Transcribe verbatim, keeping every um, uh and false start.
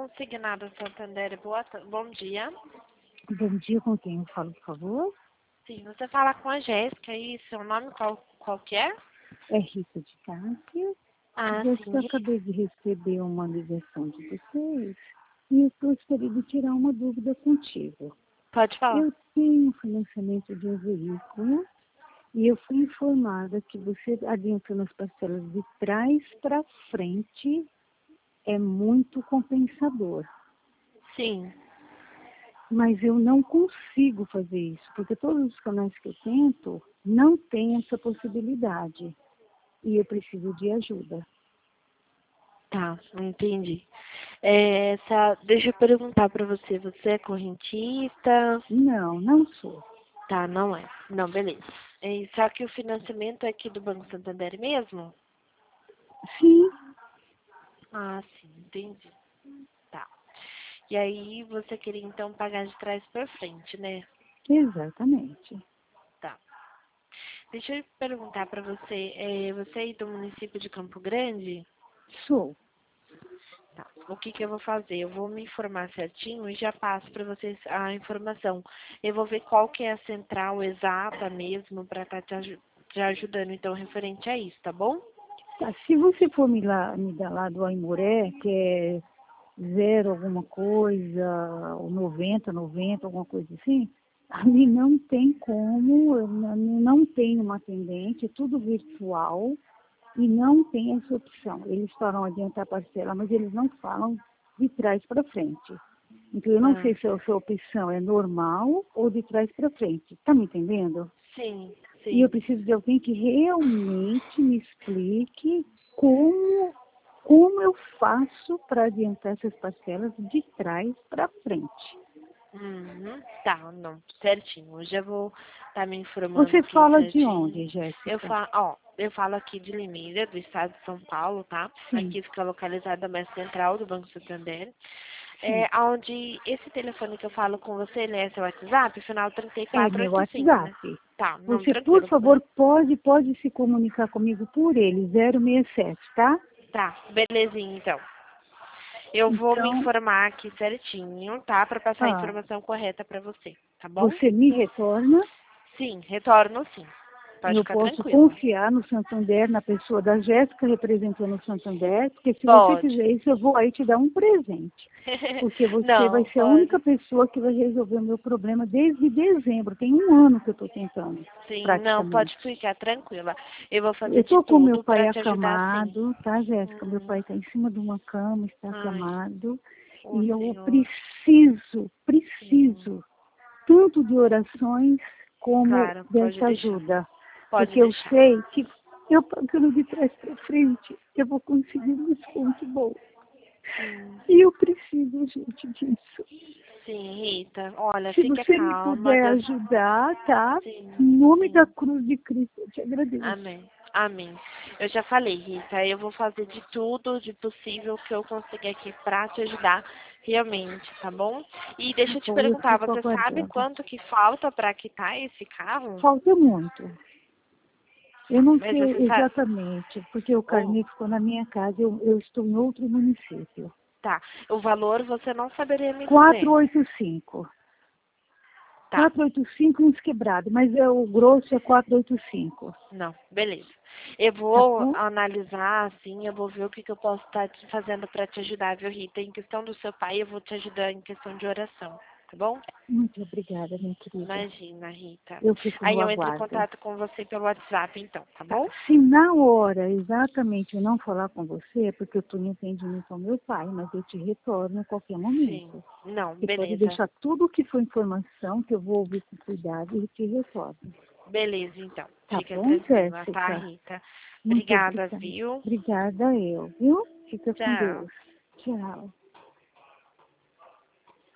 Consignado Santander, boa, ta- bom dia. Bom dia, com quem eu falo, por favor? Sim, você fala com a Jéssica e seu nome qual, qual que é? É Rita de Cássia. Ah, Jéssica, eu sim. acabei de receber uma ligação de vocês e eu gostaria de tirar uma dúvida contigo. Pode falar. Eu tenho financiamento de um veículo e eu fui informada que você adiantando as parcelas de trás para frente é muito compensador. Sim. Mas eu não consigo fazer isso, porque todos os canais que eu tento não têm essa possibilidade. E eu preciso de ajuda. Tá, entendi. É, essa, deixa eu perguntar pra você, você é correntista? Não, não sou. Tá, não é. Não, beleza. É, só que o financiamento é aqui do Banco Santander mesmo? Sim, Ah, sim, entendi. Tá. E aí você queria então pagar de trás pra frente, né? exatamente. Tá. Deixa eu perguntar pra você, é, você é do município de Campo Grande? Sou. Tá. O que que eu vou fazer? Eu vou me informar certinho e já passo para vocês a informação. Eu vou ver qual que é a central exata mesmo para estar te, aju- te ajudando, então, referente a isso, tá bom? Tá, se você for me, lá, me dar lá do Aimoré, que é zero alguma coisa, ou noventa, noventa, alguma coisa assim, ali não tem como, eu não, não tem uma atendente, é tudo virtual e não tem essa opção. Eles falam adiantar a parcela, mas eles não falam de trás para frente. Então, eu não Ah, sei se a sua opção é normal ou de trás para frente. Tá me entendendo? sim, E eu sim. preciso de alguém que realmente me explique como, como eu faço para adiantar essas parcelas de trás para frente. Uhum. Tá, não, certinho. Eu já vou estar me informando Você aqui fala de certinho. onde, Eu Jéssica? falo, ó, eu falo aqui de Limeira, do estado de São Paulo, tá? Sim, Aqui fica localizada a mais central do Banco Santander. sim. É, onde esse telefone que eu falo com você, ele é seu WhatsApp, final trinta e É quatro meu oitenta e cinco, né? WhatsApp. Tá, não, Você, por tranquilo. favor, pode, pode se comunicar comigo por ele, zero seis sete, tá? Tá, belezinha, então. Eu vou me Então, informar aqui certinho, tá? Pra passar a ah, informação correta pra você, tá bom? você me retorna. Sim, retorno sim. Pode Eu ficar posso tranquila. confiar no Santander, na pessoa da Jéssica representando o Santander, porque se você Pode. fizer isso, eu vou aí te dar um presente. Porque você vai Não, ser a única pode. pessoa que vai resolver o meu problema desde dezembro. Tem um ano que eu estou tentando, Sim, não, pode praticamente. ficar tranquila. Eu vou Eu fazer de estou com meu tudo pai pra te ajudar sim. acamado, tá, Jéssica? Meu Hum, pai está em cima de uma cama, está ai, acamado. ô E eu senhor. preciso, Sim, preciso, tanto de orações como claro, pode dessa deixar. ajuda. Pode Porque eu deixar. sei que eu pagando de trás para frente, eu vou conseguir um desconto bom. Sim, E eu preciso, gente, disso. sim, Rita. Olha, Se fique você me calma. puder Deus. ajudar, tá? Em Sim, nome da sim. cruz de Cristo, eu te agradeço. Amém. Amém. Eu já falei, Rita, eu vou fazer de tudo de possível que eu conseguir aqui pra te ajudar realmente, tá bom? E deixa eu te Bom, eu perguntar, fico você sabe aguardando. quanto que falta pra quitar esse carro? Falta muito. Eu Tá, não mas sei você sabe. exatamente, porque o Oh, carnê ficou na minha casa, eu, eu estou em outro município. tá. O valor você não saberia me dizer. quatrocentos e oitenta e cinco. Tá. quatrocentos e oitenta e cinco uns quebrados, mas é, o grosso é quatrocentos e oitenta e cinco. Não, beleza. Eu Tá vou bom? analisar, assim, eu vou ver o que, que eu posso estar te fazendo para te ajudar, viu, Rita? Em questão do seu pai, eu vou te ajudar em questão de oração, tá bom? Muito obrigada, minha querida. Imagina, Rita. Eu fico Aí no eu entro em aguardo. contato com você pelo WhatsApp, então, tá Tá. bom? Se na hora exatamente eu não falar com você, é porque eu estou em atendimento ao meu pai, mas eu te retorno a qualquer Sim. momento. Não, Você pode beleza. deixar tudo o que for informação, que eu vou ouvir com cuidado e te retorno. Beleza, então. Tá Fica bom, tranquila, tá, Jéssica? Rita? Muito Obrigada, obrigada. viu? Obrigada eu, viu? Fica com Tchau. Deus. Tchau.